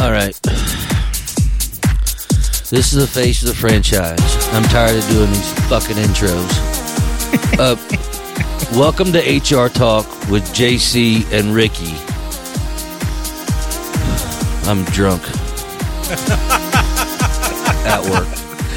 All right. This is the face of the franchise. I'm tired of doing these fucking intros. Welcome to HR Talk with JC and Ricky. I'm drunk. At work.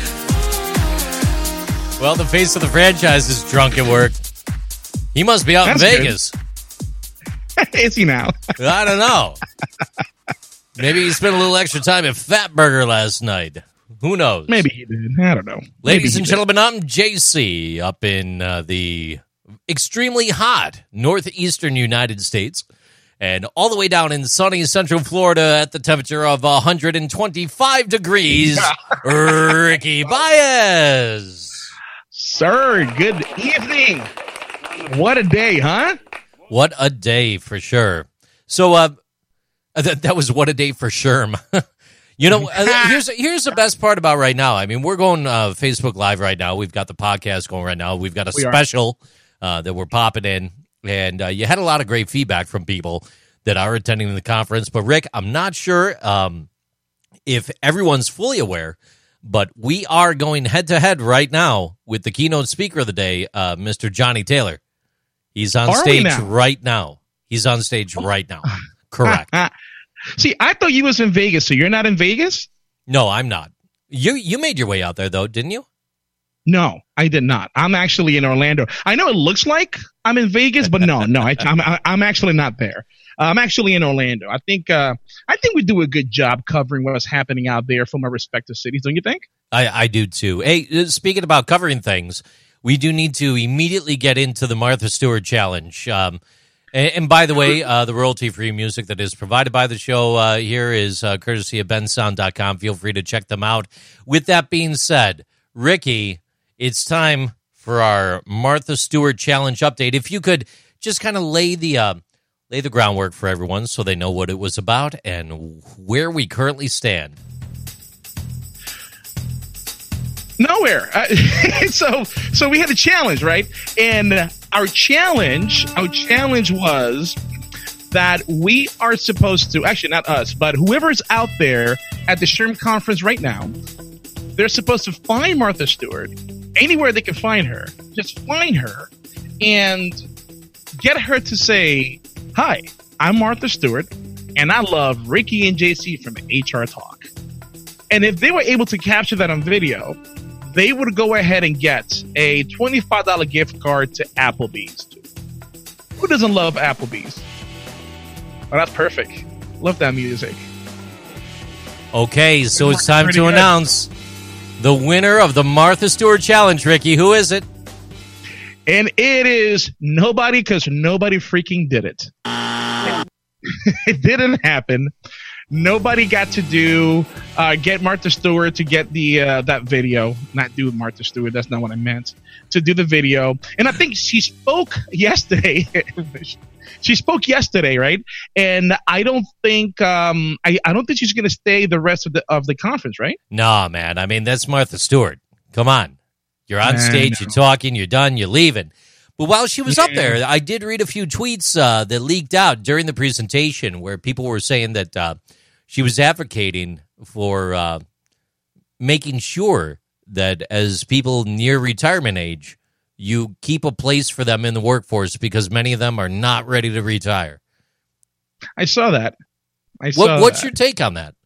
Well, the face of the franchise is drunk at work. He must be out in Vegas. Is he now? I don't know. Maybe he spent a little extra time at Fatburger last night. Who knows? Maybe he did. I don't know. Ladies and gentlemen, I'm JC up in the extremely hot northeastern United States and all the way down in sunny central Florida at the temperature of 125 degrees. Ricky Baez. Sir, good evening. What a day, huh? What a day for sure. So that was what a day for sure. You know, here's the best part about right now. I mean, we're going Facebook Live right now. We've got the podcast going right now. We've got a special that we're popping in. And you had a lot of great feedback from people that are attending the conference. But, Rick, I'm not sure if everyone's fully aware, but we are going head-to-head right now with the keynote speaker of the day, Mr. Johnny Taylor. He's on stage right now. He's on stage right now. Correct. See, I thought you was in Vegas, so you're not in Vegas? No, I'm not. You made your way out there, though, didn't you? No, I did not. I'm actually in Orlando. I know it looks like I'm in Vegas, but no, I'm actually not there. I'm actually in Orlando. I think we do a good job covering what's happening out there from our respective cities, don't you think? I do, too. Hey, speaking about covering things, we do need to immediately get into the Martha Stewart Challenge. And by the way, the royalty-free music that is provided by the show here is courtesy of bensound.com. Feel free to check them out. With that being said, Ricky, it's time for our Martha Stewart Challenge update. If you could just kind of lay the groundwork for everyone so they know what it was about and where we currently stand. Nowhere. So we had a challenge, right? And our challenge was that we are supposed to, actually not us, but whoever's out there at the SHRM conference right now, they're supposed to find Martha Stewart anywhere they can find her. Just find her and get her to say, "Hi, I'm Martha Stewart, and I love Ricky and JC from HR Talk." And if they were able to capture that on video, they would go ahead and get a $25 gift card to Applebee's. Who doesn't love Applebee's? Oh, that's perfect. Love that music. Okay, so it's time to announce the winner of the Martha Stewart Challenge, Ricky. Who is it? And it is nobody, because nobody freaking did it. It didn't happen. Nobody got to get Martha Stewart to get the that video. Not do Martha Stewart. That's not what I meant. To do the video. And I think she spoke yesterday. She spoke yesterday, right? And I don't think I don't think she's going to stay the rest of the conference, right? No, man. I mean, that's Martha Stewart. Come on. You're on stage. You're talking. You're done. You're leaving. But while she was up there, I did read a few tweets that leaked out during the presentation where people were saying that she was advocating for making sure that as people near retirement age, you keep a place for them in the workforce because many of them are not ready to retire. I saw that. What's your take on that?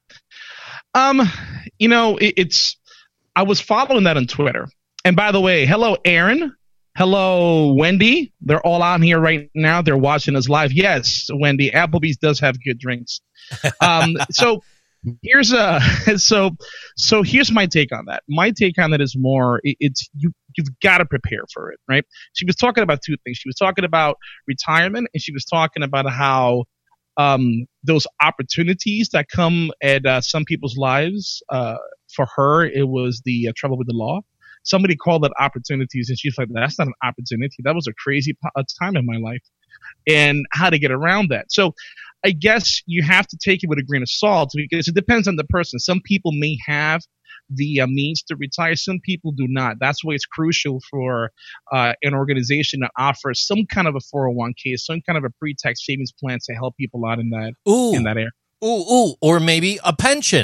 You know, I was following that on Twitter. And by the way, hello, Aaron. Hello, Wendy. They're all on here right now. They're watching us live. Yes, Wendy, Applebee's does have good drinks. So here's here's my take on that. My take on that is more you've got to prepare for it, right? She was talking about two things. She was talking about retirement, and she was talking about how those opportunities that come at some people's lives. For her, it was the trouble with the law. Somebody called that opportunities, and she's like, "That's not an opportunity. That was a crazy time in my life," and how to get around that. So I guess you have to take it with a grain of salt because it depends on the person. Some people may have the means to retire. Some people do not. That's why it's crucial for an organization to offer some kind of a 401k, some kind of a pre-tax savings plan to help people out in that area. Ooh, or maybe a pension.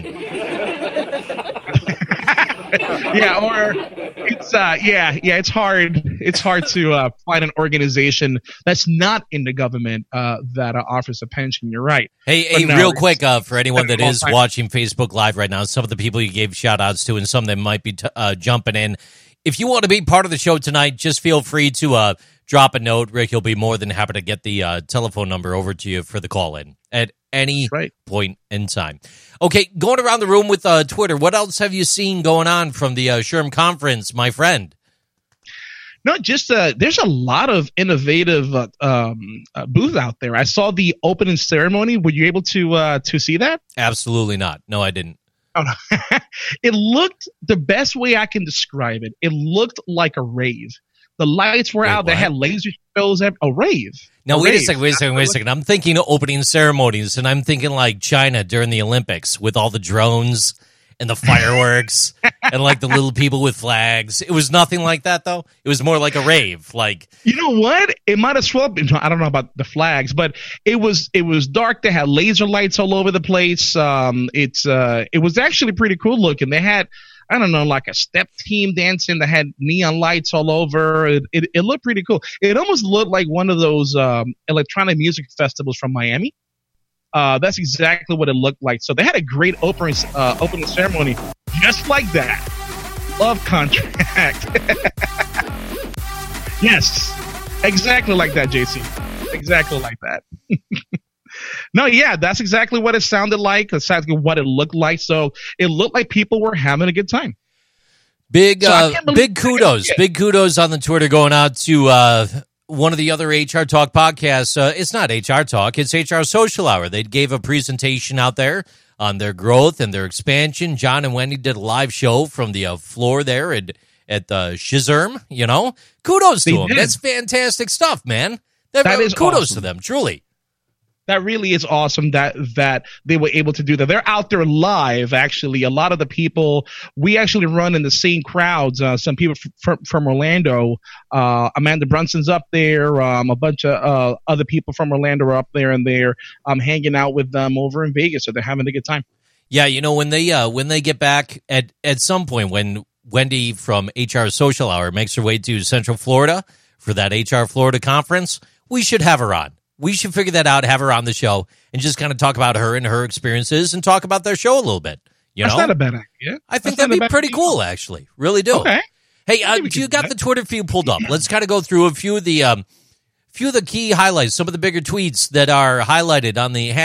Yeah, or it's hard. It's hard to find an organization that's not in the government that offers a pension. You're right. Hey, real quick, for anyone that is watching Facebook Live right now, some of the people you gave shout outs to and some that might be jumping in. If you want to be part of the show tonight, just feel free to drop a note. Rick, he'll be more than happy to get the telephone number over to you for the call-in at any point in time. Okay, going around the room with Twitter, what else have you seen going on from the SHRM conference, my friend? No, just there's a lot of innovative booths out there. I saw the opening ceremony. Were you able to see that? Absolutely not. No, I didn't. Oh, no. It looked, the best way I can describe it, it looked like a rave. The lights were out. They had laser shows. A rave. Now, wait a second. I'm thinking of opening ceremonies, and I'm thinking like China during the Olympics with all the drones and the fireworks and like the little people with flags. It was nothing like that, though. It was more like a rave. Like, you know what? It might as well been. I don't know about the flags, but it was dark. They had laser lights all over the place. It was actually pretty cool looking. They had, I don't know, like a step team dancing that had neon lights all over. It looked pretty cool. It almost looked like one of those electronic music festivals from Miami. That's exactly what it looked like. So they had a great opening ceremony just like that. Love contract. Yes, exactly like that, JC. Exactly like that. No, yeah, that's exactly what it sounded like. Exactly what it looked like. So it looked like people were having a good time. Big kudos. Big kudos on the Twitter going out to one of the other HR Talk podcasts. It's not HR Talk. It's HR Social Hour. They gave a presentation out there on their growth and their expansion. John and Wendy did a live show from the floor there at the SHRM. You know, kudos to them. That's fantastic stuff, man. That is kudos awesome. to them, truly. That really is awesome that they were able to do that. They're out there live, actually. A lot of the people, we actually run in the same crowds. Some people from Orlando. Amanda Brunson's up there. A bunch of other people from Orlando are up there, and they're hanging out with them over in Vegas, so they're having a good time. Yeah, you know, when they get back at some point, when Wendy from HR Social Hour makes her way to Central Florida for that HR Florida conference, we should have her on. We should figure that out, have her on the show, and just kind of talk about her and her experiences and talk about their show a little bit. That's not a bad idea. I think that'd be pretty cool, actually. Really do. Okay. Hey, you got the Twitter feed pulled up. Let's kind of go through a few of the key highlights, some of the bigger tweets that are highlighted on the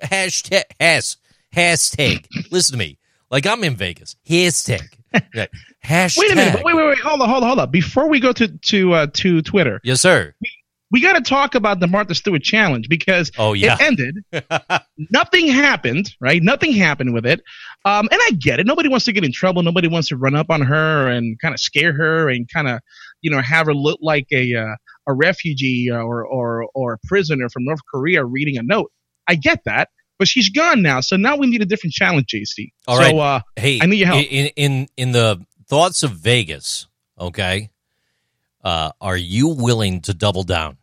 hashtag. Listen to me. Like I'm in Vegas. Hashtag. Hashtag. Wait a minute. Wait. Hold on. Before we go to Twitter. Yes, sir. We got to talk about the Martha Stewart challenge because it ended. Nothing happened, right? Nothing happened with it. And I get it. Nobody wants to get in trouble. Nobody wants to run up on her and kind of scare her and kind of, have her look like a refugee or a prisoner from North Korea reading a note. I get that. But she's gone now. So now we need a different challenge, JC. All right. Hey, I need your help. In the thoughts of Vegas, okay, are you willing to double down?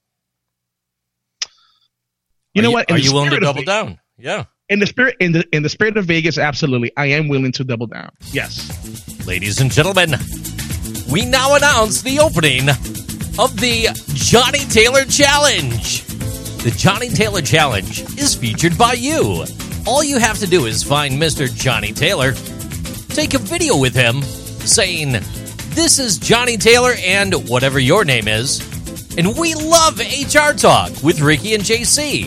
You know what? Are you willing to double down? Yeah. In the spirit of Vegas, absolutely. I am willing to double down. Yes. Ladies and gentlemen, we now announce the opening of the Johnny Taylor Challenge. The Johnny Taylor Challenge is featured by you. All you have to do is find Mr. Johnny Taylor, take a video with him saying, "This is Johnny Taylor and whatever your name is, and we love HR Talk with Ricky and JC."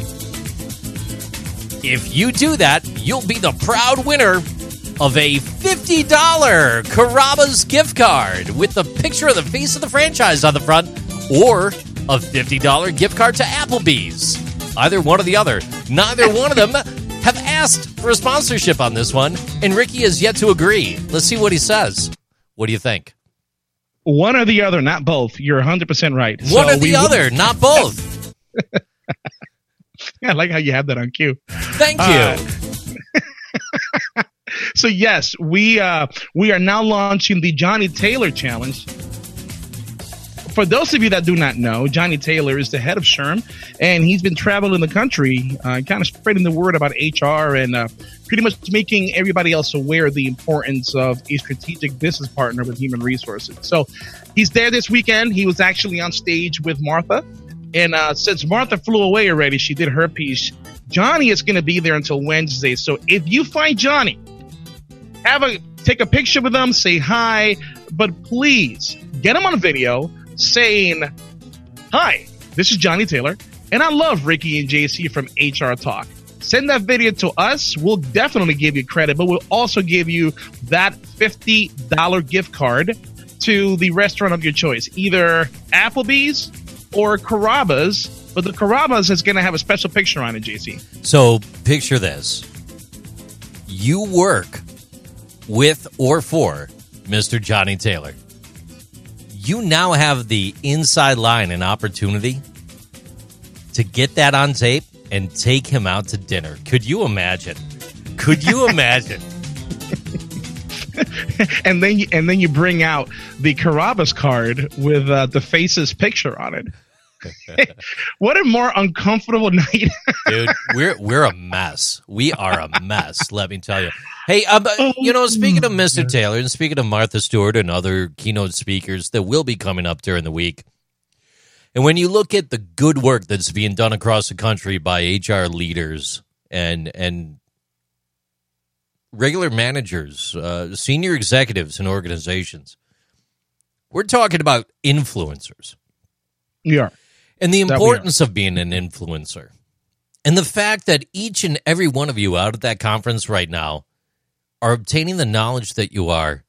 If you do that, you'll be the proud winner of a $50 Carrabba's gift card with the picture of the face of the franchise on the front, or a $50 gift card to Applebee's. Either one or the other. Neither one of them have asked for a sponsorship on this one, and Ricky has yet to agree. Let's see what he says. What do you think? One or the other, not both. You're 100% right. One or the other, not both. Yeah, I like how you have that on cue. Thank you. So yes, we are now launching the Johnny Taylor Challenge. for those of you that do not know, Johnny Taylor is the head of SHRM, and he's been traveling the country, kind of spreading the word about HR and pretty much making everybody else aware of the importance of a strategic business partner with human resources. So he's there this weekend. He was actually on stage with Martha. And since Martha flew away already, she did her piece. Johnny is going to be there until Wednesday. So if you find Johnny, take a picture with him, say hi, but please get him on video saying, "Hi, this is Johnny Taylor, and I love Ricky and JC from HR Talk." Send that video to us. We'll definitely give you credit, but we'll also give you that $50 gift card to the restaurant of your choice, either Applebee's or Carrabba's. But the Carrabba's is going to have a special picture on it, JC. So picture this. You work with or for Mr. Johnny Taylor. You now have the inside line and opportunity to get that on tape and take him out to dinner. Could you imagine? Could you imagine? and then you bring out the Carrabba's card with the face's picture on it. What a more uncomfortable night. Dude, we're a mess. We are a mess, let me tell you. Hey, speaking of Mr. Taylor and speaking of Martha Stewart and other keynote speakers that will be coming up during the week, and when you look at the good work that's being done across the country by HR leaders and regular managers, senior executives in organizations, we're talking about influencers. We are. And the importance of being an influencer. And the fact that each and every one of you out at that conference right now are obtaining the knowledge that you are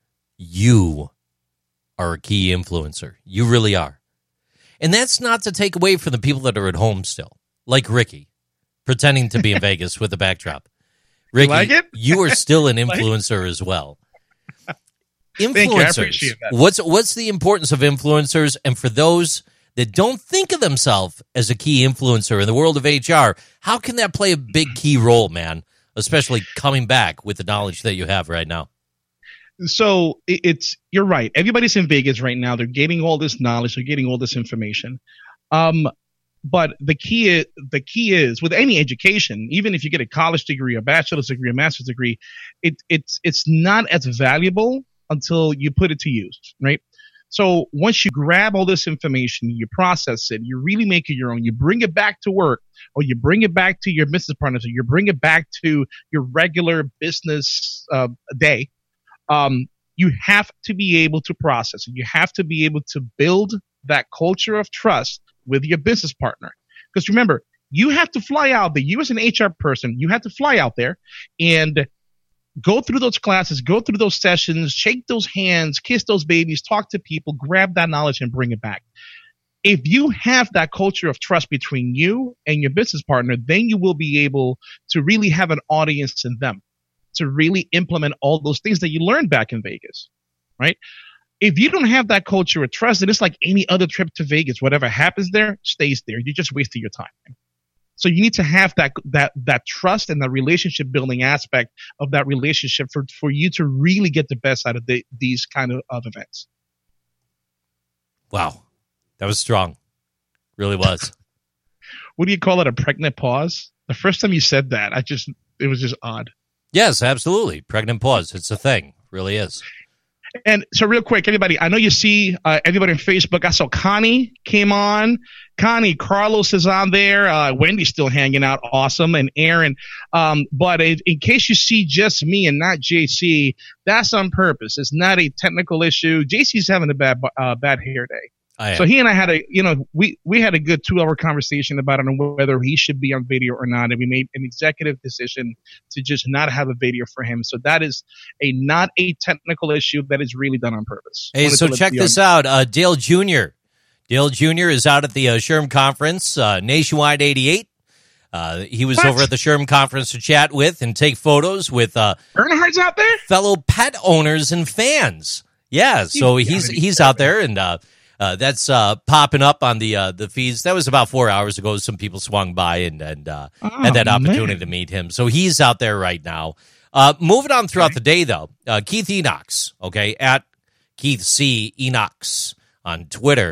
a key influencer. You really are. And that's not to take away from the people that are at home still, like Ricky, pretending to be in Vegas with a backdrop. Ricky, like it? You are still an influencer as well. Influencers. Thank you, I appreciate that. What's the importance of influencers? And for those that don't think of themselves as a key influencer in the world of HR, how can that play a big key role, man? Especially coming back with the knowledge that you have right now. So you're right. Everybody's in Vegas right now. They're getting all this knowledge. They're getting all this information. But the key is with any education, even if you get a college degree, a bachelor's degree, a master's degree, it's not as valuable until you put it to use, right? So once you grab all this information, you process it, you really make it your own, you bring it back to work, or you bring it back to your business partners, or you bring it back to your regular business day, you have to be able to process it. You have to be able to build that culture of trust with your business partner. Because remember, you have to fly out there. You as an HR person, you have to fly out there and go through those classes, go through those sessions, shake those hands, kiss those babies, talk to people, grab that knowledge and bring it back. If you have that culture of trust between you and your business partner, then you will be able to really have an audience in them to really implement all those things that you learned back in Vegas, right? If you don't have that culture of trust, then it's like any other trip to Vegas. Whatever happens there stays there. You're just wasting your time. So you need to have that trust and the relationship building aspect of that relationship for you to really get the best out of these kind of events. Wow. That was strong. Really was. What do you call it? A pregnant pause? The first time you said that, it was just odd. Yes, absolutely. Pregnant pause. It's a thing. Really is. And so real quick, everybody, I know you see everybody on Facebook. I saw Connie came on. Connie, Carlos is on there. Wendy's still hanging out. Awesome. And Aaron. But in case you see just me and not JC, that's on purpose. It's not a technical issue. JC's having a bad hair day. So he and I had we had a good 2-hour conversation about it on whether he should be on video or not, and we made an executive decision to just not have a video for him. So that is not a technical issue that is really done on purpose. Hey, so check this out. Dale Jr. Dale Jr. is out at the SHRM conference, Nationwide 88. He was over at the SHRM conference to chat with and take photos with Earnhardt's out there, fellow pet owners and fans. Yeah, so he's out there and. That's popping up on the feeds. That was about 4 hours ago. Some people swung by and had that opportunity to meet him. So he's out there right now. Moving on throughout the day, though, Keith Enox, at Keith C. Enox on Twitter.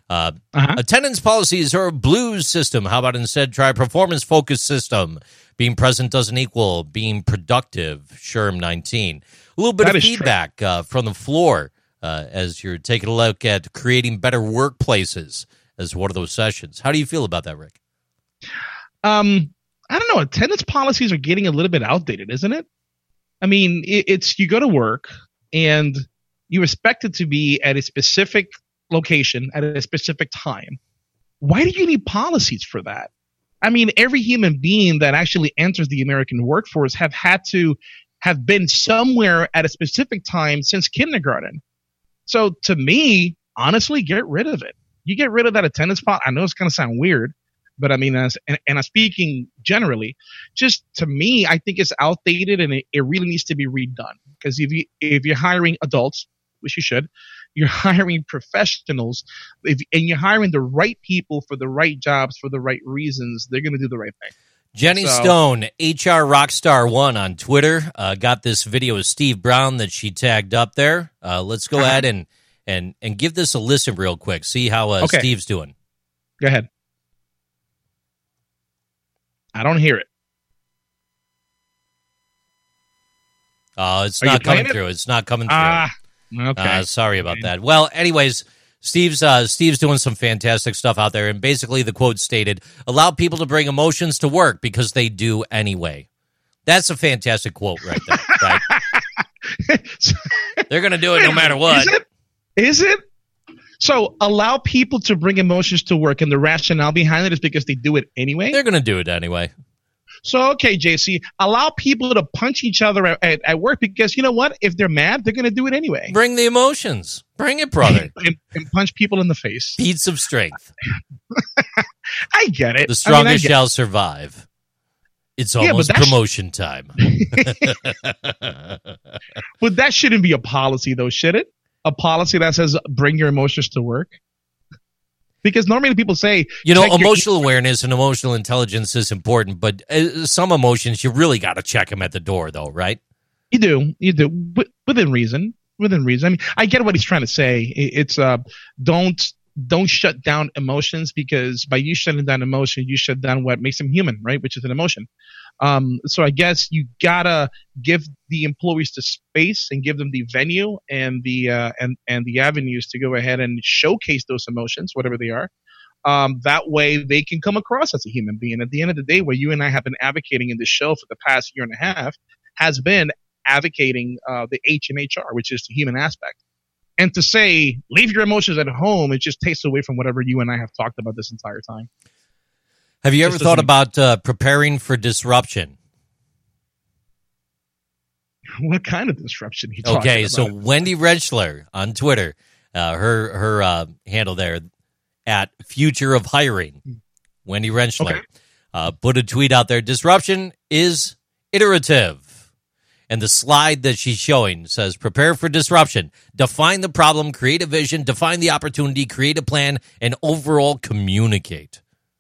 Attendance policies are a blues system. How about instead try a performance-focused system? Being present doesn't equal being productive. Sherm 19. A little bit of feedback from the floor as you're taking a look at creating better workplaces as one of those sessions. How do you feel about that, Rick? I don't know. Attendance policies are getting a little bit outdated, isn't it? I mean, it's you go to work and you expect it to be at a specific location at a specific time. Why do you need policies for that? I mean, every human being that actually enters the American workforce have had to have been somewhere at a specific time since kindergarten. So to me, honestly, get rid of it. You get rid of that attendance policy. I know it's going to sound weird, but I mean, and I'm speaking generally, just to me, I think it's outdated and it really needs to be redone. Because if you're hiring adults, which you should, you're hiring professionals, and you're hiring the right people for the right jobs for the right reasons, they're going to do the right thing. Jenny Stone, HR Rockstar 1 on Twitter, got this video of Steve Brown that she tagged up there. Let's go ahead and give this a listen real quick. See how Steve's doing. Go ahead. I don't hear it. Oh, it's not coming through. It's not coming through. Okay. Sorry about that. Well, anyways, Steve's doing some fantastic stuff out there, and basically the quote stated, allow people to bring emotions to work because they do anyway. That's a fantastic quote right there, right? They're going to do it no matter what. Is it? So allow people to bring emotions to work, and the rationale behind it is because they do it anyway? They're going to do it anyway. So, okay, JC, allow people to punch each other at work because, you know what? If they're mad, they're going to do it anyway. Bring the emotions. Bring it, brother. and punch people in the face. Feats of strength. I get it. The strongest shall survive. It's almost promotion time. But that shouldn't be a policy, though, should it? A policy that says bring your emotions to work? Because normally people say... emotional awareness and emotional intelligence is important, but some emotions, you really got to check them at the door, though, right? You do. But within reason. I mean, I get what he's trying to say. It's don't shut down emotions, because by you shutting down emotion, you shut down what makes them human, right? Which is an emotion. So I guess you gotta give the employees the space and give them the venue and the avenues to go ahead and showcase those emotions, whatever they are. That way they can come across as a human being. At the end of the day, what you and I have been advocating in this show for the past year and a half has been advocating the H in HR, which is the human aspect. And to say, leave your emotions at home, it just takes away from whatever you and I have talked about this entire time. Have you ever thought about preparing for disruption? What kind of disruption are you talking about? Okay, so Wendy Rentschler on Twitter, her handle there, at Future of Hiring, Wendy Rentschler, put a tweet out there, disruption is iterative. And the slide that she's showing says, prepare for disruption, define the problem, create a vision, define the opportunity, create a plan, and overall communicate.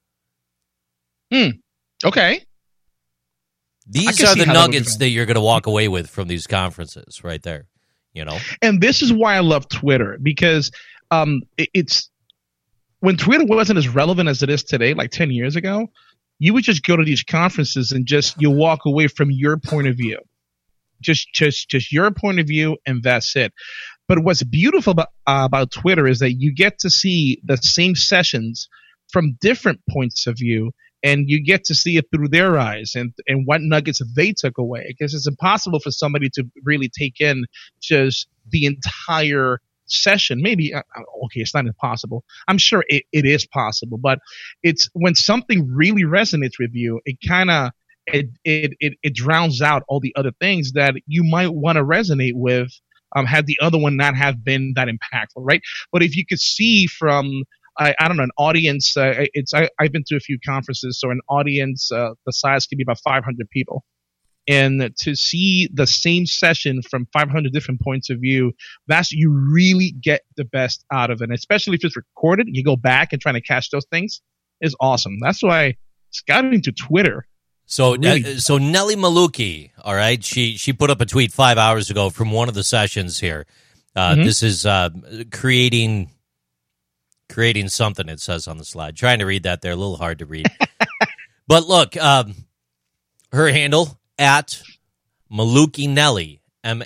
Okay. These are the nuggets that you're going to walk away with from these conferences right there, And this is why I love Twitter, because it's when Twitter wasn't as relevant as it is today, like 10 years ago, you would just go to these conferences and you walk away from your point of view. Just your point of view, and that's it. But what's beautiful about Twitter is that you get to see the same sessions from different points of view, and you get to see it through their eyes and what nuggets they took away. Because it's impossible for somebody to really take in just the entire session. Maybe, okay, it's not impossible. I'm sure it is possible, but it's when something really resonates with you, it kind of it drowns out all the other things that you might want to resonate with had the other one not have been that impactful, right? But if you could see from I don't know, an audience, I've been to a few conferences, so an audience the size can be about 500 people, and to see the same session from 500 different points of view, you really get the best out of it. And especially if it's recorded, you go back and try to catch those things is awesome. That's why it's got into Twitter. So Nelly Maluki, all right, she put up a tweet 5 hours ago from one of the sessions here. This is creating Creating something, it says on the slide. Trying to read that there, a little hard to read. But look, her handle, at Malukinelli,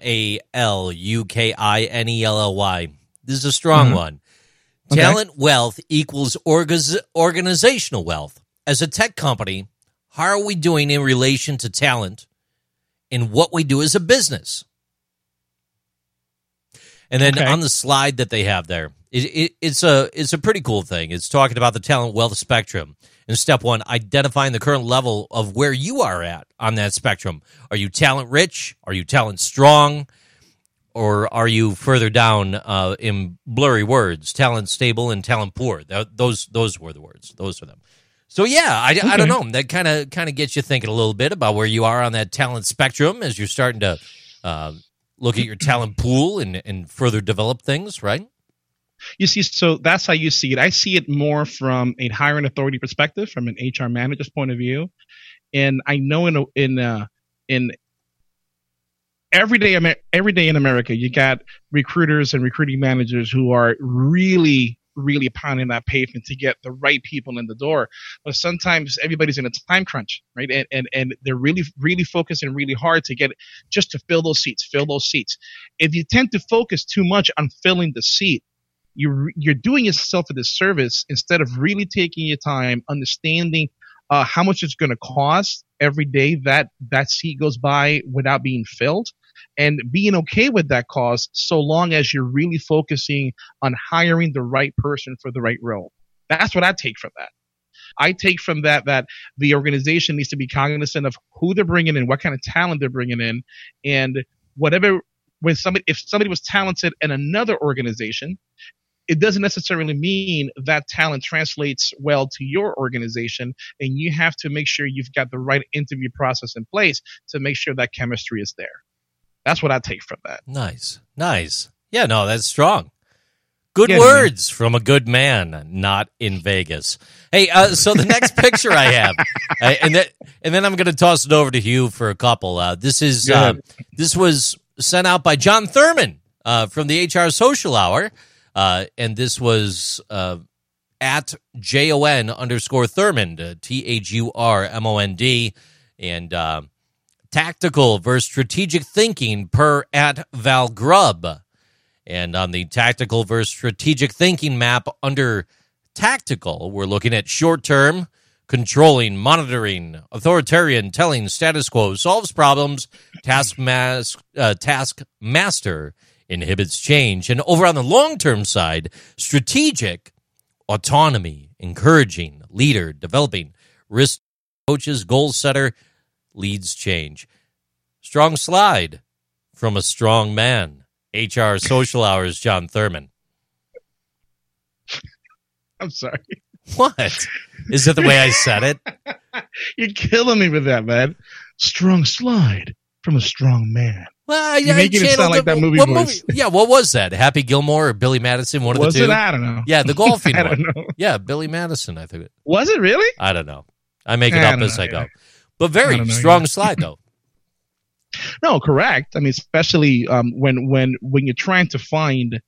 Malukinelly. This is a strong one. Okay. Talent wealth equals organizational wealth. As a tech company, how are we doing in relation to talent in what we do as a business? And then on the slide that they have there, it's a pretty cool thing. It's talking about the talent wealth spectrum. In step 1, identifying the current level of where you are at on that spectrum. Are you talent rich? Are you talent strong? Or are you further down in blurry words, talent stable and talent poor? Those were the words. Those are them. So yeah, I don't know. That kind of gets you thinking a little bit about where you are on that talent spectrum as you're starting to look at your talent pool and further develop things, right? You see, so that's how you see it. I see it more from a hiring authority perspective, from an HR manager's point of view. And I know in every day in America, you got recruiters and recruiting managers who are really, really pounding that pavement to get the right people in the door. But sometimes everybody's in a time crunch, right? And they're really, really focusing really hard to get just to fill those seats. If you tend to focus too much on filling the seat, you're doing yourself a disservice instead of really taking your time, understanding how much it's going to cost every day that seat goes by without being filled, and being okay with that cost so long as you're really focusing on hiring the right person for the right role. That's what I take from that. I take from that the organization needs to be cognizant of who they're bringing in, what kind of talent they're bringing in, and if somebody was talented in another organization, it doesn't necessarily mean that talent translates well to your organization, and you have to make sure you've got the right interview process in place to make sure that chemistry is there. That's what I take from that. Nice. Yeah, no, that's strong. Good words from a good man, not in Vegas. Hey, so the next picture I have, and then I'm going to toss it over to Hugh for a couple. This was sent out by John Thurman from the HR Social Hour. And this was at JON_Thurmond, THURMOND, and tactical versus strategic thinking per at Val Grubb. And on the tactical versus strategic thinking map under tactical, we're looking at short-term, controlling, monitoring, authoritarian, telling, status quo, solves problems, taskmaster, inhibits change. And over on the long-term side, strategic, autonomy, encouraging, leader, developing, risk, coaches, goal setter, leads change. Strong slide from a strong man. HR Social Hours, John Thurman. I'm sorry. What? Is that the way I said it? You're killing me with that, man. Strong slide from a strong man. Well, You're making it sound like that movie voice. Yeah, what was that? Happy Gilmore or Billy Madison? One of the two? Was it? I don't know. Yeah, the golfing I one. don't know. Yeah, Billy Madison, I think. Was it really? I don't know. I make it up as I go. But very strong slide, though. No, correct. I mean, especially when you're trying to find.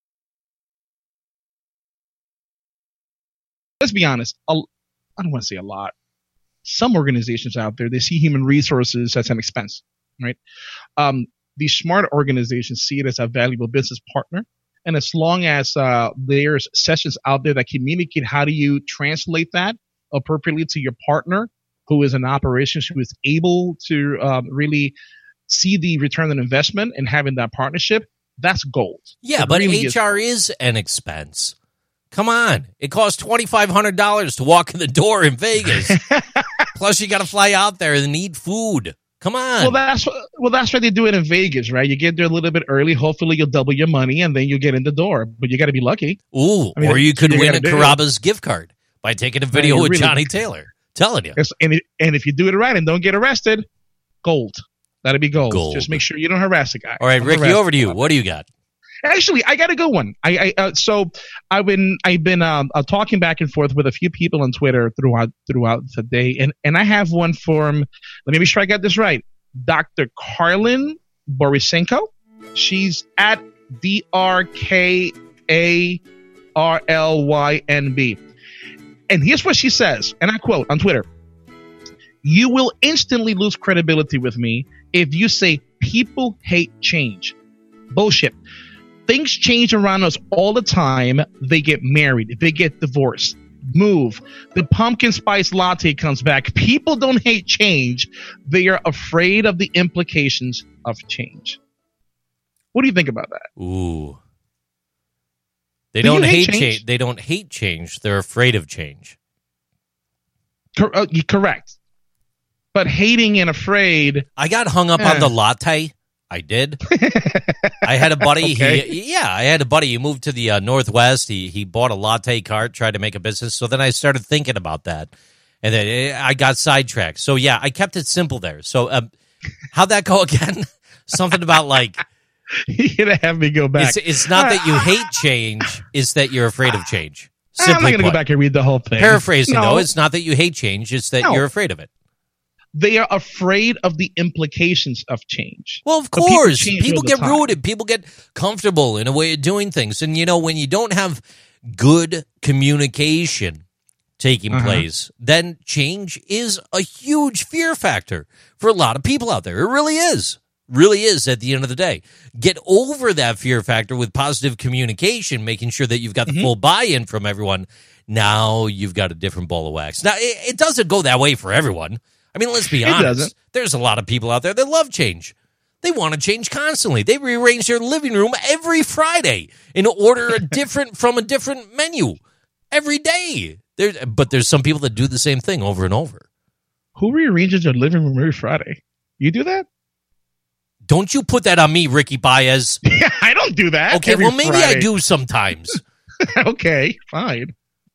Let's be honest. I don't want to say a lot. Some organizations out there, they see human resources as an expense, right? These smart organizations see it as a valuable business partner. And as long as there's sessions out there that communicate how do you translate that appropriately to your partner, who is in operations, who is able to really see the return on investment and having that partnership, that's gold. Yeah, but really HR is an expense. Come on. It costs $2,500 to walk in the door in Vegas. Plus, you got to fly out there and eat food. Come on. Well, that's why they do it in Vegas, right? You get there a little bit early. Hopefully, you'll double your money, and then you get in the door. But you got to be lucky. Ooh, or you could win a Carrabba's gift card by taking a video with Johnny Taylor. Telling you. And if you do it right and don't get arrested, gold. That'd be gold. Just make sure you don't harass a guy. All right, Ricky, over to you. What do you got? Actually, I got a good one. So I've been talking back and forth with a few people on Twitter throughout the day, and I have one from. Let me make sure I got this right. Dr. Karlin Borisenko. She's at DRKA RLYNB. And here's what she says, and I quote on Twitter: "You will instantly lose credibility with me if you say people hate change. Bullshit. Things change around us all the time. They get married. They get divorced. Move. The pumpkin spice latte comes back. People don't hate change. They are afraid of the implications of change." What do you think about that? Ooh. Do you hate change? change. They don't hate change. They're afraid of change. Correct. But hating and afraid. I got hung up on the latte. I did. I had a buddy. Okay. I had a buddy. He moved to the Northwest. He bought a latte cart, tried to make a business. So then I started thinking about that, and then I got sidetracked. So yeah, I kept it simple there. So how'd that go again? Something about like You're gonna have me go back. It's not that you hate change; it's that you're afraid of change. Simply I'm not gonna go back and read the whole thing. Paraphrasing, No. though, it's not that you hate change; it's that you're afraid of it. They are afraid of the implications of change. Well, of But course. change People all the get time. rooted. People get comfortable in a way of doing things. And, when you don't have good communication taking place, then change is a huge fear factor for a lot of people out there. It really is. Really is at the end of the day. Get over that fear factor with positive communication, making sure that you've got the full buy-in from everyone. Now you've got a different ball of wax. Now, it doesn't go that way for everyone. I mean, let's be honest. doesn't. There's a lot of people out there that love change. They want to change constantly. They rearrange their living room every Friday and order from a different menu every day. But there's some people that do the same thing over and over. Who rearranges their living room every Friday? You do that? Don't you put that on me, Ricky Baez. I don't do that. Okay, every well, maybe Friday. I do sometimes. Okay, fine.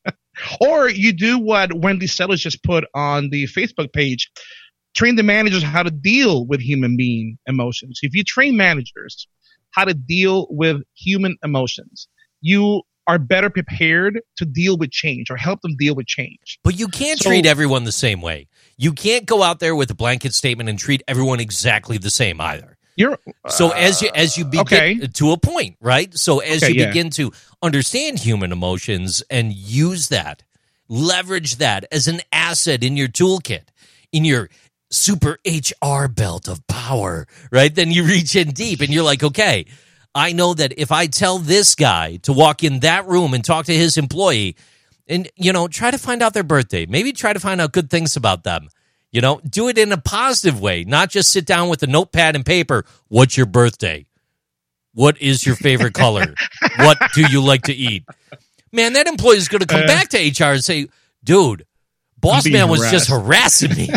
Or you do what Wendy Sellers just put on the Facebook page: train the managers how to deal with human being emotions. If you train managers how to deal with human emotions, you are better prepared to deal with change or help them deal with change. But you can't treat everyone the same way. You can't go out there with a blanket statement and treat everyone exactly the same either. So as you begin to a point, right? So as you begin to understand human emotions and use that, leverage that as an asset in your toolkit, in your super HR belt of power, right? Then you reach in deep and you're like, okay, I know that if I tell this guy to walk in that room and talk to his employee and, try to find out their birthday, maybe try to find out good things about them. Do it in a positive way, not just sit down with a notepad and paper. What's your birthday? What is your favorite color? What do you like to eat? Man, that employee is going to come back to HR and say, dude, boss man was just harassing me.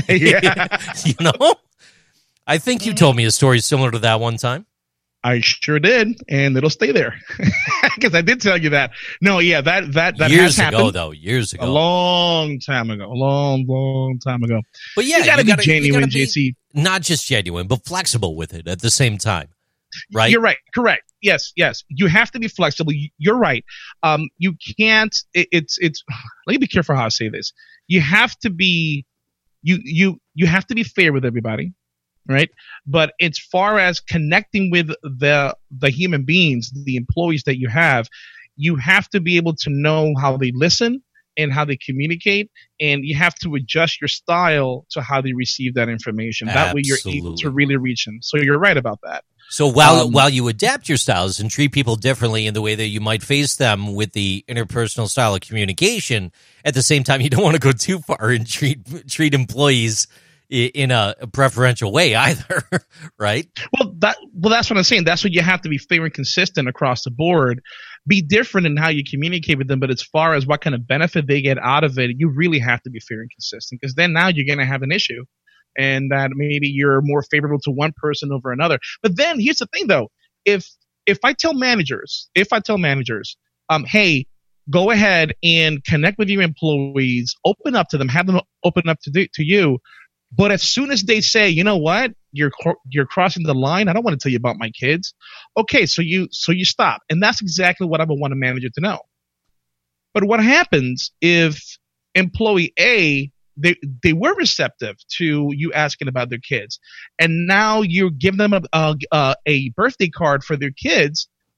I think you told me a story similar to that one time. I sure did, and it'll stay there because I did tell you that. No, yeah, that years has happened. ago, though, years ago, a long time ago. But yeah, you gotta be genuine, JC. Not just genuine, but flexible with it at the same time, right? You're right. Correct. Yes. You have to be flexible. You're right. You can't. It's. Let me be careful how I say this. You have to be. You have to be fair with everybody. Right. But as far as connecting with the human beings, the employees that you have to be able to know how they listen and how they communicate, and you have to adjust your style to how they receive that information. That way you're able to really reach them. So you're right about that. So while you adapt your styles and treat people differently in the way that you might face them with the interpersonal style of communication, at the same time, you don't want to go too far and treat employees in a preferential way either, right? Well, that's what I'm saying. That's what you have to be fair and consistent across the board. Be different in how you communicate with them, but as far as what kind of benefit they get out of it, you really have to be fair and consistent, because then now you're going to have an issue, and that maybe you're more favorable to one person over another. But then here's the thing, though: if I tell managers, hey, go ahead and connect with your employees, open up to them, have them open up to you. But as soon as they say, you know what, you're crossing the line, I don't want to tell you about my kids. Okay, so you stop. And that's exactly what I would want a manager to know. But what happens if employee A, they were receptive to you asking about their kids, and now you give them a birthday card for their kids,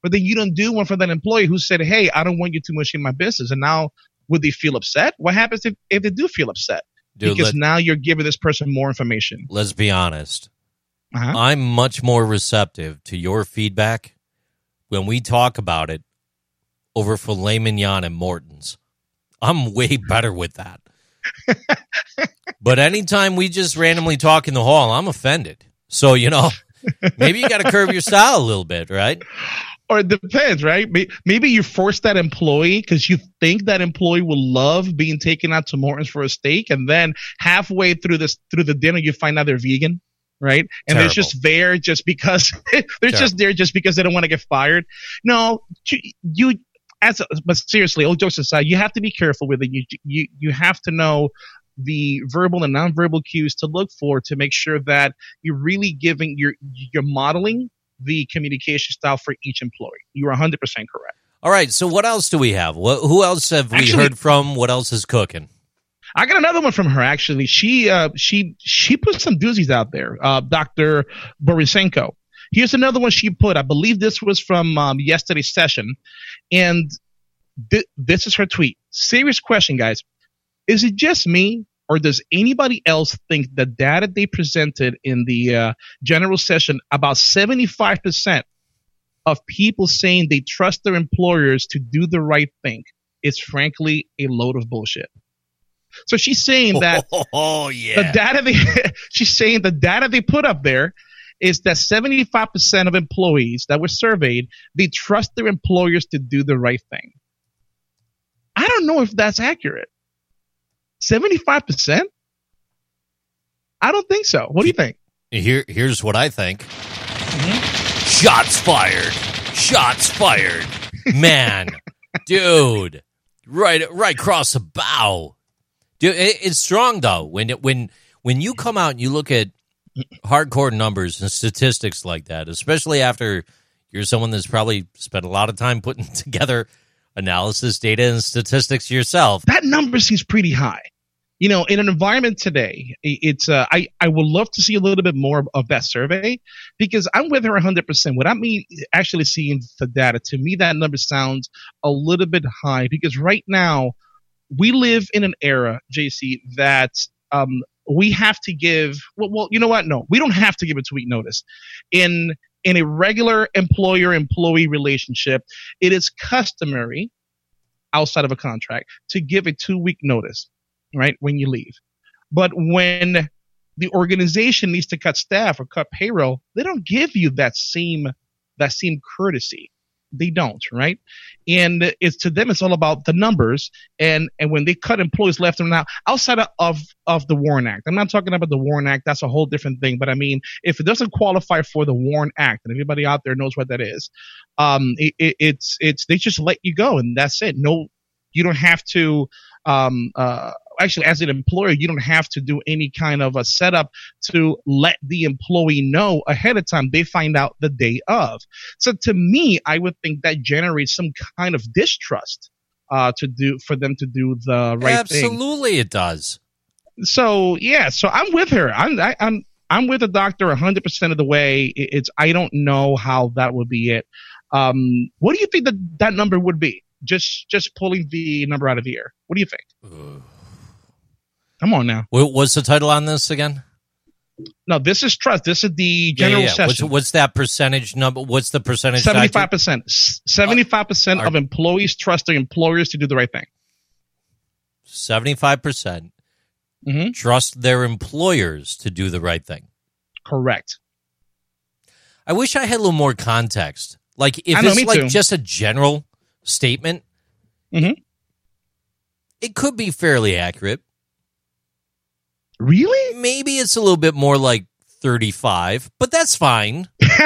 but then you don't do one for that employee who said, hey, I don't want you too much in my business. And now would they feel upset? What happens if they do feel upset? Dude, because now you're giving this person more information. Let's be honest. I'm much more receptive to your feedback when we talk about it over filet mignon and Morton's. I'm way better with that. But anytime we just randomly talk in the hall, I'm offended. So, maybe you got to curb your style a little bit, right? Or it depends, right? Maybe you force that employee because you think that employee will love being taken out to Morton's for a steak, and then halfway through the dinner, you find out they're vegan, right? And Terrible. they're just there just because just there just because they don't want to get fired. No, but seriously, all jokes aside, you have to be careful with it. You have to know the verbal and nonverbal cues to look for to make sure that you're really giving you're modeling the communication style for each employee. You are 100% correct. All right. So what else do we have? Who else have we heard from? What else is cooking? I got another one from her. Actually, she put some doozies out there. Dr. Borisenko. Here's another one she put. I believe this was from yesterday's session, and this is her tweet. Serious question, guys. Is it just me, or does anybody else think the data they presented in the general session, about 75% of people saying they trust their employers to do the right thing, is frankly a load of bullshit? So she's saying that the data they put up there is that 75% of employees that were surveyed, they trust their employers to do the right thing. I don't know if that's accurate. 75%? I don't think so. What do you think? Here's what I think. Shots fired. Shots fired. Man, dude, right across the bow. Dude, it's strong though. When you come out and you look at hardcore numbers and statistics like that, especially after you're someone that's probably spent a lot of time putting together analysis, data, and statistics yourself. That number seems pretty high. In an environment today, it's I would love to see a little bit more of that survey, because I'm with her 100%. What I mean, actually seeing the data, to me, that number sounds a little bit high, because right now we live in an era, JC, that we have to give. Well, you know what? No, we don't have to give a 2-week notice. In a regular employer-employee relationship, it is customary, outside of a contract, to give a 2-week notice, right, when you leave. But when the organization needs to cut staff or cut payroll, they don't give you that same courtesy. They don't, right? And it's to them, it's all about the numbers. And when they cut employees left and right, outside of the WARN Act, I'm not talking about the WARN Act. That's a whole different thing. But I mean, if it doesn't qualify for the WARN Act, and everybody out there knows what that is, it's they just let you go, and that's it. No, you don't have to. Actually, as an employer, you don't have to do any kind of a setup to let the employee know ahead of time. They find out the day of. So to me, I would think that generates some kind of distrust for them to do the right thing. Absolutely, it does. So yeah, so I'm with her. I'm with the doctor 100% of the way. I don't know how that would be it. What do you think that number would be? Just pulling the number out of the air. What do you think? Come on now. What's the title on this again? No, this is trust. This is the general session. What's that percentage number? What's the percentage? 75%. 75% of employees trust their employers to do the right thing. 75% trust their employers to do the right thing. Correct. I wish I had a little more context. Like, if it's like just a general statement, it could be fairly accurate. Really? Maybe it's a little bit more like 35, but that's fine.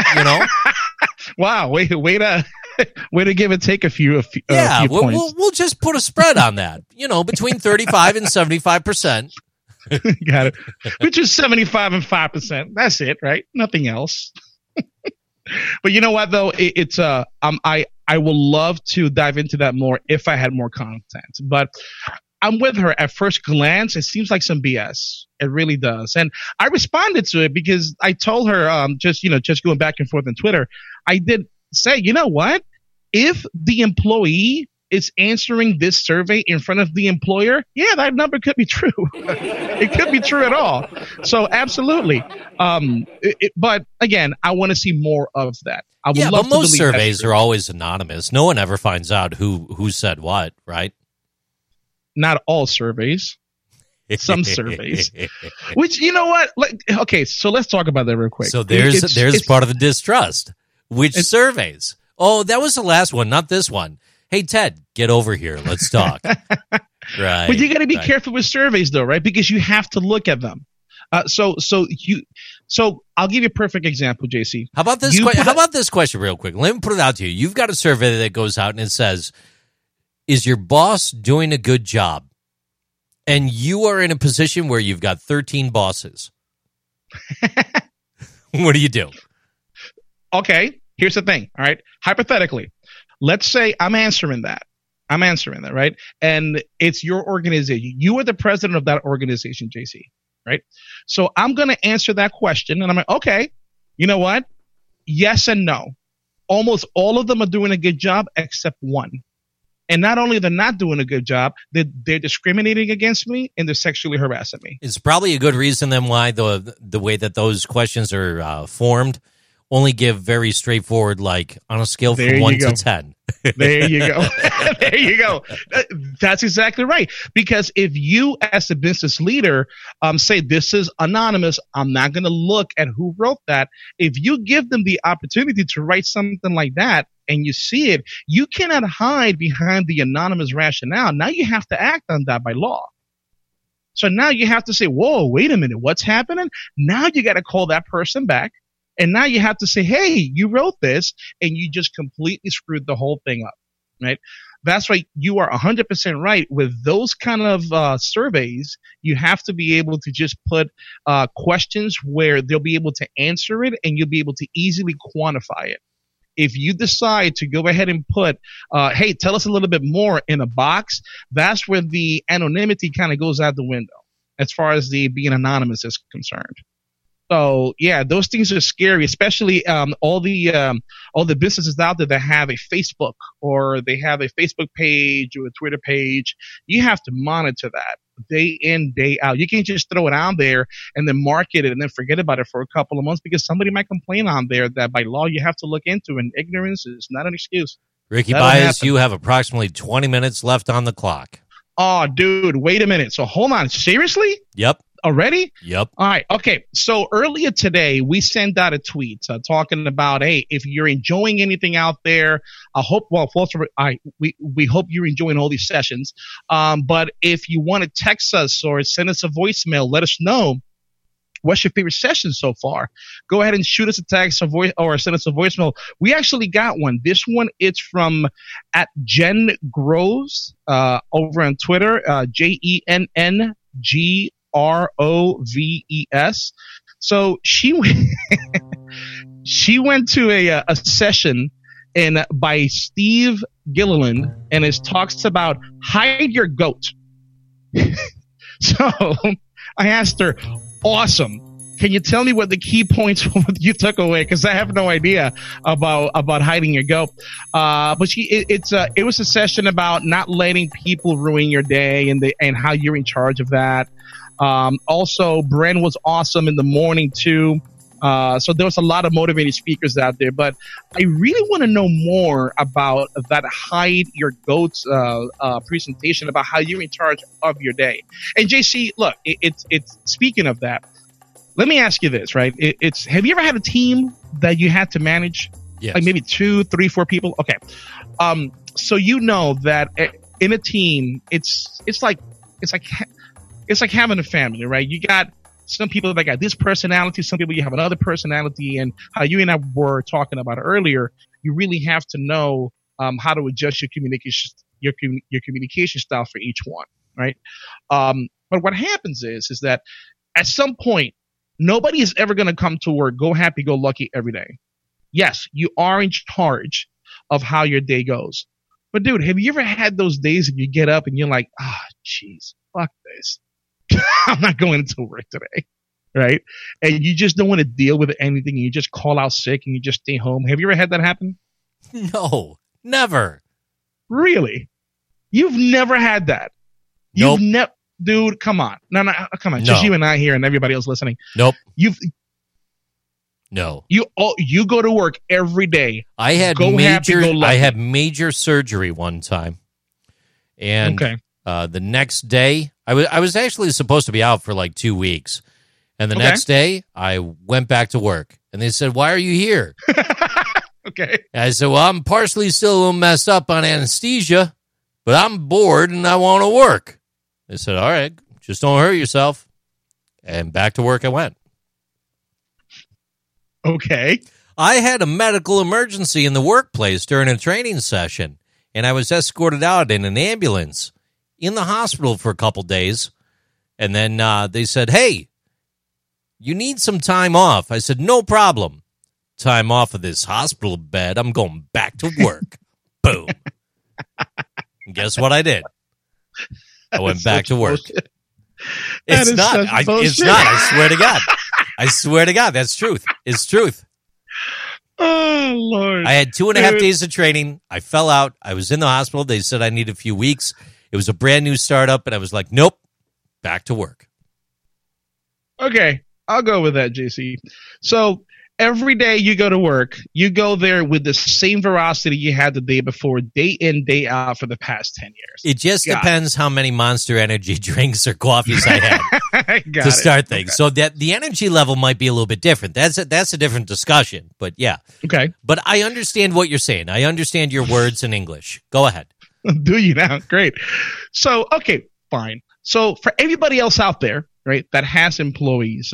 Wow, way to give and take a few points. We'll just put a spread on that. Between 35 and 75%. Got it. Which is 75 and 5%. That's it, right? Nothing else. But you know what though? I will love to dive into that more if I had more content. But I'm with her. At first glance, it seems like some BS. It really does. And I responded to it because I told her, just going back and forth on Twitter, I did say, you know what? If the employee is answering this survey in front of the employer, yeah, that number could be true. It could be true at all. So absolutely. But again, I want to see more of that. I would love but most to surveys are always anonymous. No one ever finds out who said what, right? Not all surveys. Some surveys. Which, you know what? Okay, so let's talk about that real quick. So there's part of the distrust. Which surveys? Oh, that was the last one, not this one. Hey, Ted, get over here. Let's talk. Right. But you got to be careful with surveys, though, right? Because you have to look at them. So I'll give you a perfect example, JC. How about this? How about this question, real quick? Let me put it out to you. You've got a survey that goes out and it says, "Is your boss doing a good job?" And you are in a position where you've got 13 bosses. What do you do? Okay, here's the thing. All right, hypothetically, let's say I'm answering that, right? And it's your organization. You are the president of that organization, JC, right? So I'm going to answer that question, and I'm like, okay, you know what? Yes and no. Almost all of them are doing a good job except one. And not only they're not doing a good job, they're discriminating against me and they're sexually harassing me. It's probably a good reason then why the way that those questions are formed only give very straightforward, like on a scale from 1 to 10. There you go. There you go. That's exactly right. Because if you, as a business leader, say this is anonymous, I'm not going to look at who wrote that. If you give them the opportunity to write something like that and you see it, you cannot hide behind the anonymous rationale. Now you have to act on that by law. So now you have to say, whoa, wait a minute, what's happening? Now you got to call that person back. And now you have to say, hey, you wrote this, and you just completely screwed the whole thing up, right? That's why you are 100% right. With those kind of surveys, you have to be able to just put questions where they'll be able to answer it, and you'll be able to easily quantify it. If you decide to go ahead and put, hey, tell us a little bit more in a box, that's where the anonymity kind of goes out the window as far as the being anonymous is concerned. So yeah, those things are scary, especially all the businesses out there that have a Facebook or they have a Facebook page or a Twitter page. You have to monitor that day in, day out. You can't just throw it out there and then market it and then forget about it for a couple of months because somebody might complain on there that by law you have to look into, and ignorance is not an excuse. Ricky Baez, you have approximately 20 minutes left on the clock. Oh, dude, wait a minute. So hold on. Seriously? Yep. Already? Yep. All right. Okay. So earlier today, we sent out a tweet talking about, hey, if you're enjoying anything out there, I hope, well, we hope you're enjoying all these sessions. But if you want to text us or send us a voicemail, let us know what's your favorite session so far. Go ahead and shoot us a text or send us a voicemail. We actually got one. This one, it's from at Jen Groves over on Twitter, JENNGROVES. So she went to a session by Steve Gilliland, and it talks about hide your goat. So I asked her, awesome. Can you tell me what the key points you took away? Because I have no idea about hiding your goat. But it was a session about not letting people ruin your day and how you're in charge of that. Also, Bren was awesome in the morning too. So there was a lot of motivated speakers out there, but I really want to know more about that hide your goats presentation about how you're in charge of your day. And JC, look, it's speaking of that, let me ask you this, right? Have you ever had a team that you had to manage? Yes. Like maybe 2, 3, 4 people? Okay. So you know that in a team, it's like having a family, right? You got some people that got this personality, some people you have another personality, and how you and I were talking about earlier, you really have to know how to adjust your communication style for each one, right? But what happens is that at some point, nobody is ever going to come to work, go happy, go lucky every day. Yes, you are in charge of how your day goes. But dude, have you ever had those days that you get up and you're like, jeez, fuck this. I'm not going into work today, right? And you just don't want to deal with anything. And you just call out sick and you just stay home. Have you ever had that happen? No, never. Really? You've never had that? Nope. You've never, dude. Come on, no, come on. Just No. you and I here, and everybody else listening. Nope. You No. you go to work every day. I had Go happy, go lucky. I had major surgery one time. And Okay. the next day, I was actually supposed to be out for like 2 weeks. And the Okay. next day, I went back to work. And they said, "Why are you here?" Okay. And I said, "Well, I'm partially still a little messed up on anesthesia, but I'm bored and I want to work." They said, "All right, just don't hurt yourself." And back to work I went. Okay. I had a medical emergency in the workplace during a training session, and I was escorted out in an ambulance in the hospital for a couple days. And then they said, "Hey, you need some time off." I said, "No problem. Time off of this hospital bed. I'm going back to work." Boom. And guess what I did? I went back to work. Bullshit. It's is not. such It's bullshit. not. I swear to God. I swear to God. That's truth. It's truth. Oh Lord! I had 2.5 Dude. days of training. I fell out. I was in the hospital. They said I need a few weeks. It was a brand new startup, and I was like, nope, back to work. Okay, I'll go with that, JC. So every day you go to work, you go there with the same veracity you had the day before, day in, day out for the past 10 years. It just Got depends how many Monster Energy drinks or coffees I had Got to it. start things. So that the energy level might be a little bit different. That's a different discussion. But yeah, Okay. but I understand what you're saying. I understand your words in English. Go ahead. Do you now? Great. So, okay, fine. So for everybody else out there, right, that has employees,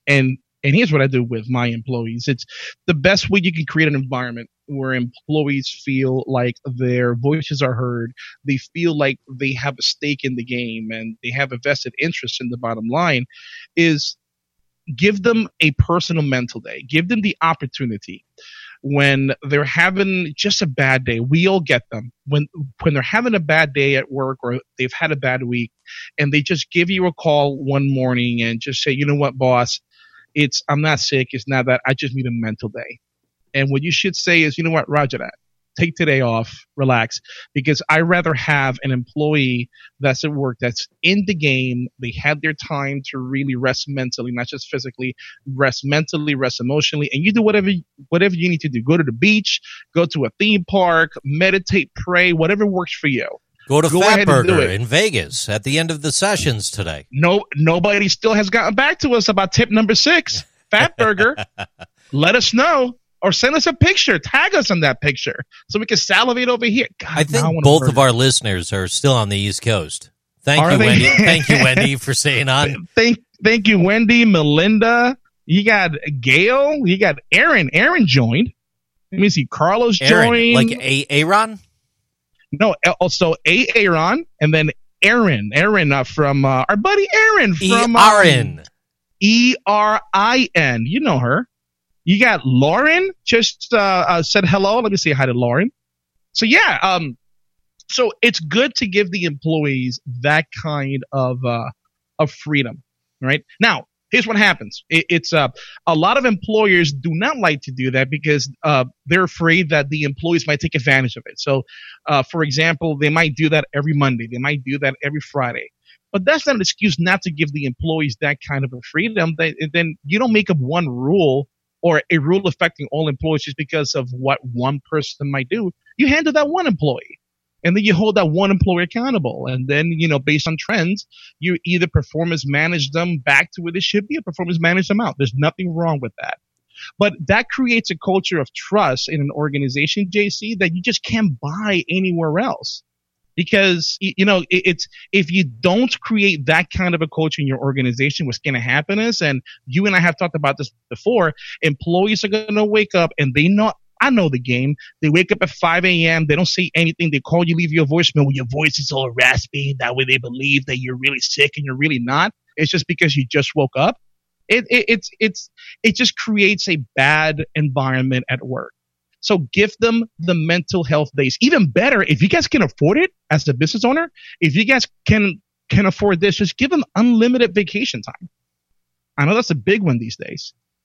and here's what I do with my employees. It's the best way you can create an environment where employees feel like their voices are heard. They feel like they have a stake in the game and they have a vested interest in the bottom line is give them a personal mental day. Give them the opportunity when they're having just a bad day. We all get them. When they're having a bad day at work or they've had a bad week and they just give you a call one morning and just say, "You know what, boss? I'm not sick. It's not that. I just need a mental day." And what you should say is, "You know what, Roger that. Take today off, relax," because I'd rather have an employee that's at work, that's in the game. They had their time to really rest mentally, not just physically, rest mentally, rest emotionally, and you do whatever you need to do. Go to the beach, go to a theme park, meditate, pray, whatever works for you. Go to Go ahead and do Fatburger it. in Vegas at the end of the sessions today. Nobody still has gotten back to us about tip number 6, Fatburger. Let us know. Or send us a picture. Tag us on that picture so we can salivate over here. God, I think now wanna both burger. of our listeners are still on the East Coast. Thank Are you, they? Wendy. Thank you, Wendy, for staying on. Thank you, Wendy, Melinda. You got Gail. You got Aaron. Aaron joined. Let me see. Carlos Aaron, joined. like Aaron? No, also Aaron, and then Aaron. Aaron from our buddy Aaron from Aaron. ERIN. You know her. You got Lauren. Just said hello. Let me say hi to Lauren. So yeah, so it's good to give the employees that kind of freedom, right? Now, here's what happens. It's a lot of employers do not like to do that because they're afraid that the employees might take advantage of it. So, for example, they might do that every Monday. They might do that every Friday. But that's not an excuse not to give the employees that kind of a freedom. Then you don't make up one rule or a rule affecting all employees just because of what one person might do. You handle that one employee. And then you hold that one employee accountable. And then, based on trends, you either performance manage them back to where they should be or performance manage them out. There's nothing wrong with that. But that creates a culture of trust in an organization, JC, that you just can't buy anywhere else. Because, it's if you don't create that kind of a culture in your organization, what's going to happen is, and you and I have talked about this before, employees are going to wake up and I know the game. They wake up at 5 a.m. They don't say anything. They call you, leave your voicemail. Your voice is all raspy. That way they believe that you're really sick and you're really not. It's just because you just woke up. It just creates a bad environment at work. So give them the mental health days. Even better, if you guys can afford it as the business owner, if you guys can afford this, just give them unlimited vacation time. I know that's a big one these days.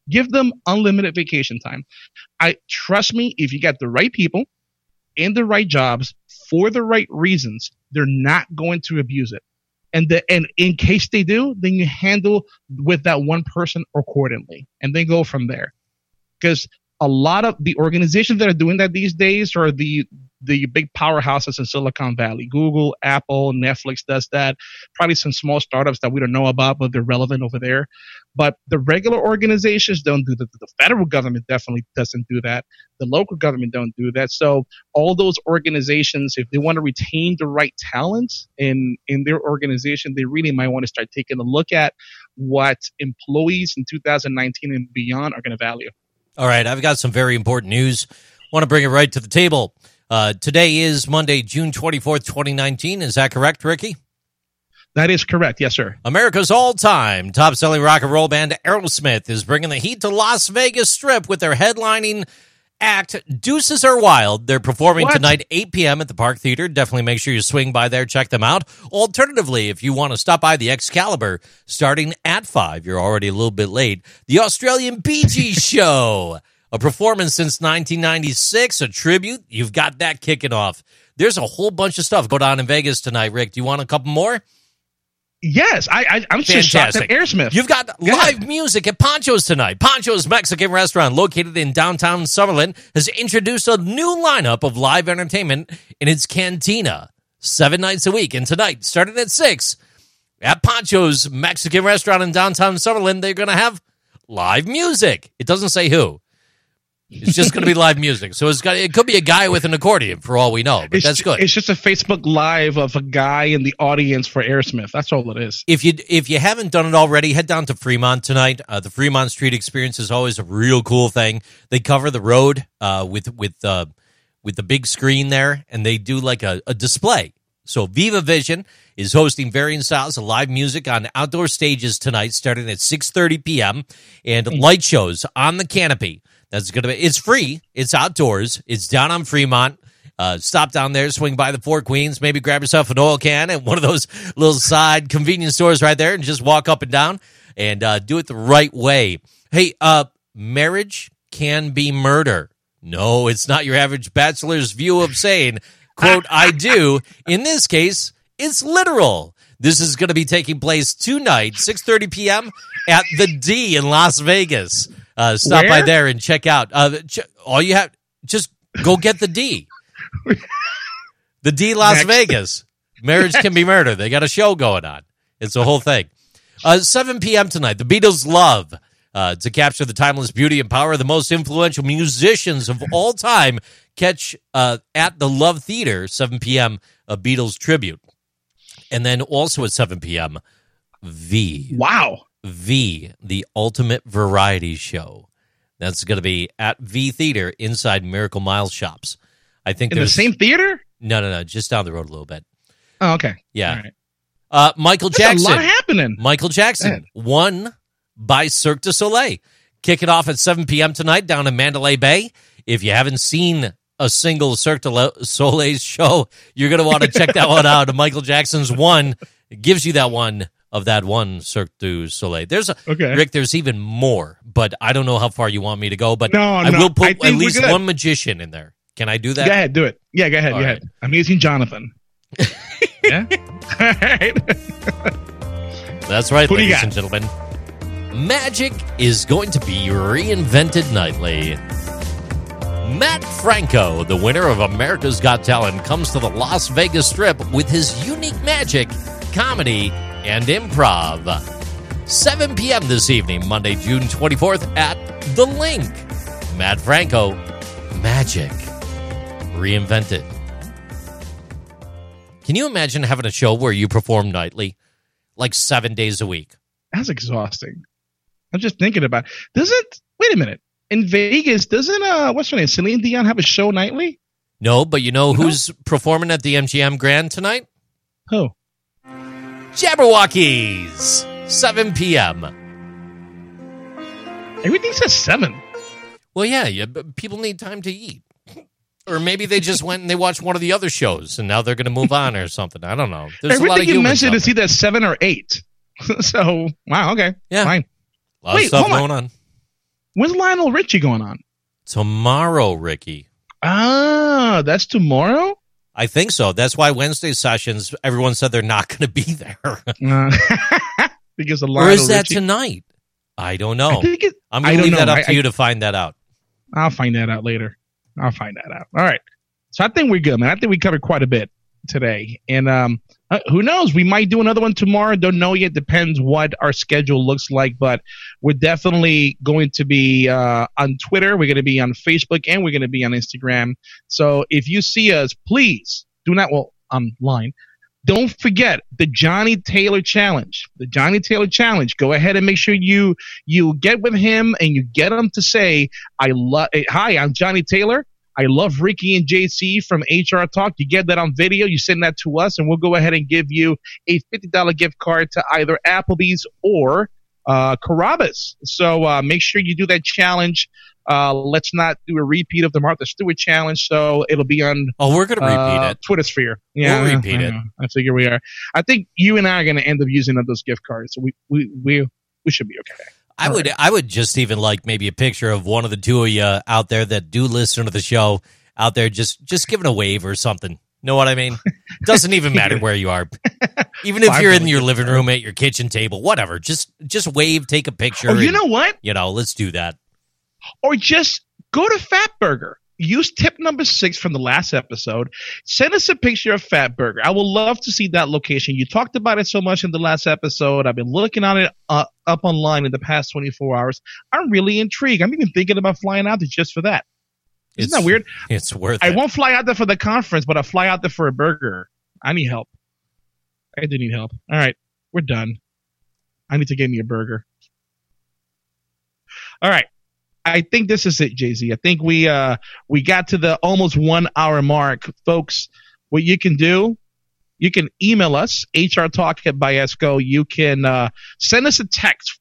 Give them unlimited vacation time. Trust me, if you got the right people in the right jobs for the right reasons, they're not going to abuse it. And in case they do, then you handle with that one person accordingly, and then go from there. Because a lot of the organizations that are doing that these days are the big powerhouses in Silicon Valley. Google, Apple, Netflix does that. Probably some small startups that we don't know about, but they're relevant over there. But the regular organizations don't do that. The federal government definitely doesn't do that. The local government don't do that. So all those organizations, if they want to retain the right talents in their organization, they really might want to start taking a look at what employees in 2019 and beyond are going to value. All right, I've got some very important news. Want to bring it right to the table. Today is Monday, June 24th, 2019. Is that correct, Ricky? That is correct. Yes, sir. America's all-time top-selling rock and roll band Aerosmith is bringing the heat to Las Vegas Strip with their headlining act, Deuces Are Wild. They're performing tonight, 8 p.m. at the Park Theater. Definitely make sure you swing by there, check them out. Alternatively, if you want to stop by the Excalibur, starting at 5, you're already a little bit late, the Australian Bee Gees Show, a performance since 1996, a tribute. You've got that kicking off. There's a whole bunch of stuff going on in Vegas tonight, Rick. Do you want a couple more? Yes, I'm just shocked at Aerosmith. You've got live music at Pancho's tonight. Pancho's Mexican restaurant, located in downtown Summerlin, has introduced a new lineup of live entertainment in its cantina 7 nights a week. And tonight, starting at 6, at Pancho's Mexican restaurant in downtown Summerlin, they're going to have live music. It doesn't say who. It's just going to be live music. So it could be a guy with an accordion for all we know, but that's good. It's just a Facebook Live of a guy in the audience for Aerosmith. That's all it is. If you haven't done it already, head down to Fremont tonight. The Fremont Street Experience is always a real cool thing. They cover the road with the big screen there, and they do like a display. So Viva Vision is hosting varying styles of live music on outdoor stages tonight, starting at 6:30 p.m. and light shows on the canopy. It's free. It's outdoors. It's down on Fremont. Stop down there, swing by the Four Queens, maybe grab yourself an oil can at one of those little side convenience stores right there and just walk up and down and do it the right way. Hey, marriage can be murder. No, it's not your average bachelor's view of saying, quote, I do. In this case, it's literal. This is going to be taking place tonight, 6:30 p.m. at the D in Las Vegas. Stop by there and check out. All you have, just go get the D. The D Las Vegas. Marriage can be murder. They got a show going on. It's a whole thing. 7 p.m. tonight, the Beatles' Love. To capture the timeless beauty and power of the most influential musicians of all time. Catch at the Love Theater, 7 p.m., a Beatles tribute. And then also at 7 p.m., Wow. The Ultimate Variety Show. That's going to be at V Theater inside Miracle Mile Shops. I think in the same theater? No, just down the road a little bit. Oh, okay. Yeah. Right. Michael Jackson. A lot happening. Michael Jackson won by Cirque du Soleil. Kick it off at 7 p.m. tonight down in Mandalay Bay. If you haven't seen a single Cirque du Soleil show, you're going to want to check that one out. Michael Jackson's one gives you that one of that one Cirque du Soleil. Rick, there's even more, but I don't know how far you want me to go, but I will put at least one magician in there. Can I do that? Go ahead, do it. Yeah, go ahead. All right. Amazing Jonathan. Yeah? All right. That's right, ladies and gentlemen. Magic is going to be reinvented nightly. Matt Franco, the winner of America's Got Talent, comes to the Las Vegas Strip with his unique magic, comedy, and improv. 7 p.m. this evening, Monday, June 24th at The Link. Matt Franco, magic, reinvented. Can you imagine having a show where you perform nightly, like 7 days a week? That's exhausting. I'm just thinking about it. Wait a minute. In Vegas, doesn't what's her name, Celine Dion, have a show nightly? No, but you know who's performing at the MGM Grand tonight? Who? Jabberwockies, 7 p.m. Everything says 7. Well, yeah, but people need time to eat. Or maybe they just went and they watched one of the other shows, and now they're going to move on or something. I don't know. There's everything a lot of you mentioned is either 7 or 8. So, wow, okay, yeah, fine. A lot of stuff going on. When's Lionel Richie going on? Tomorrow, Ricky. Ah, that's tomorrow? I think so. That's why Wednesday sessions, everyone said they're not going to be there. Because of Lionel Or is that Richie? tonight? I don't know. I'm I going to don't leave know. that up to you to find that out. I'll find that out later. I'll find that out. All right. So I think we're good, man. I think we covered quite a bit today. And who knows? We might do another one tomorrow. Don't know yet. Depends what our schedule looks like. But we're definitely going to be on Twitter. We're going to be on Facebook. And we're going to be on Instagram. So if you see us, please do not, online. Don't forget the Johnny Taylor Challenge. The Johnny Taylor Challenge. Go ahead and make sure you get with him and you get him to say, hi, I'm Johnny Taylor. I love Ricky and JC from HR Talk. You get that on video. You send that to us, and we'll go ahead and give you a $50 gift card to either Applebee's or Carrabba's. So make sure you do that challenge. Let's not do a repeat of the Martha Stewart challenge. So it'll be on we're going to repeat it. Twitter sphere. Yeah, We'll repeat it. I figure we are. I think you and I are going to end up using those gift cards. So we should be okay. I would just even like maybe a picture of one of the two of you out there that do listen to the show out there, just giving a wave or something. Know what I mean? Doesn't even matter where you are. Even if you're in your living room, at your kitchen table, whatever. Just wave, take a picture. Or you know what? Let's do that. Or just go to Fatburger. Use tip number 6 from the last episode. Send us a picture of Fatburger. I would love to see that location. You talked about it so much in the last episode. I've been looking on it up online in the past 24 hours. I'm really intrigued. I'm even thinking about flying out there just for that. Isn't that weird? It's worth it. I won't fly out there for the conference, but I'll fly out there for a burger. I need help. I do need help. All right. We're done. I need to get me a burger. All right. I think this is it, Jay-Z. I think we got to the almost 1 hour mark. Folks, what you can do, you can email us, hrtalk@Biesco. You can send us a text,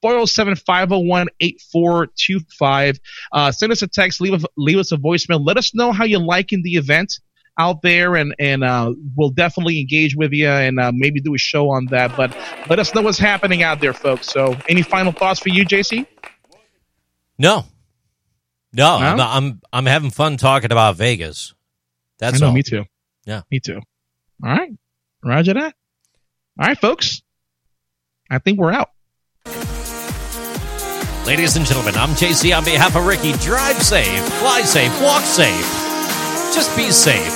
407-501-8425. Send us a text, leave us a voicemail. Let us know how you're liking the event out there, and we'll definitely engage with you and maybe do a show on that. But let us know what's happening out there, folks. So any final thoughts for you, JC? No, I'm having fun talking about Vegas. That's all. Me too. Yeah, me too. All right, roger that. All right, folks. I think we're out. Ladies and gentlemen, I'm JC on behalf of Ricky. Drive safe, fly safe, walk safe. Just be safe.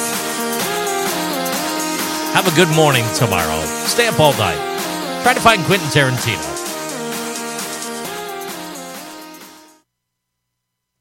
Have a good morning tomorrow. Stay up all night. Try to find Quentin Tarantino.